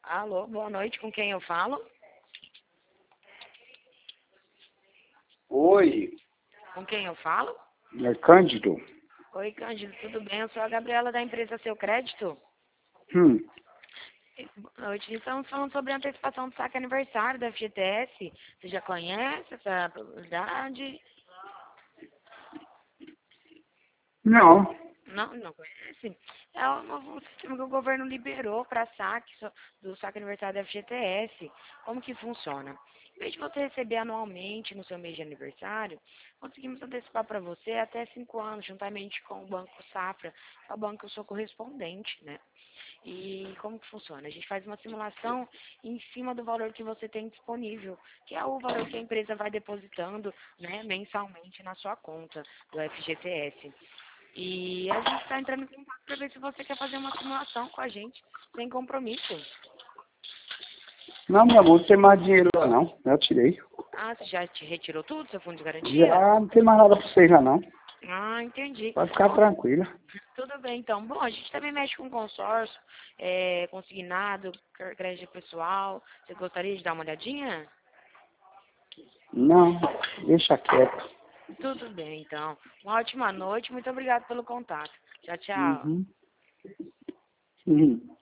Alô, boa noite, com quem eu falo? Oi, Com quem eu falo? é Cândido. Oi, Cândido, tudo bem? Eu sou a Gabriela da empresa Seu Crédito. Hum, Boa noite, estamos falando sobre a antecipação do saque aniversário da FGTS. Você já conhece essa probabilidade? não. Não conhece? É o novo sistema que o governo liberou para saque do saque aniversário da FGTS. Como que funciona? Em vez de você receber anualmente no seu mês de aniversário, conseguimos antecipar para você até 5 anos, juntamente com o Banco Safra, que é o banco que eu sou correspondente, né? E como que funciona? A gente faz uma simulação em cima do valor que você tem disponível, que é o valor que a empresa vai depositando, né, mensalmente na sua conta do FGTS. E a gente está entrando em contato para ver se você quer fazer uma simulação com a gente, sem compromisso. Não, meu amor, não tem mais dinheiro lá não. Já tirei. Ah, você já te retirou tudo, seu fundo de garantia? Já não tem mais nada pra vocês lá não. Ah, entendi. Pode ficar Bom, tranquila. tudo bem, então. Bom, a gente também mexe com consórcio, consignado, crédito pessoal. Você gostaria de dar uma olhadinha? Não, deixa quieto. Tudo bem, então. Uma ótima noite. Muito obrigado pelo contato. Tchau, tchau. Uhum. Uhum.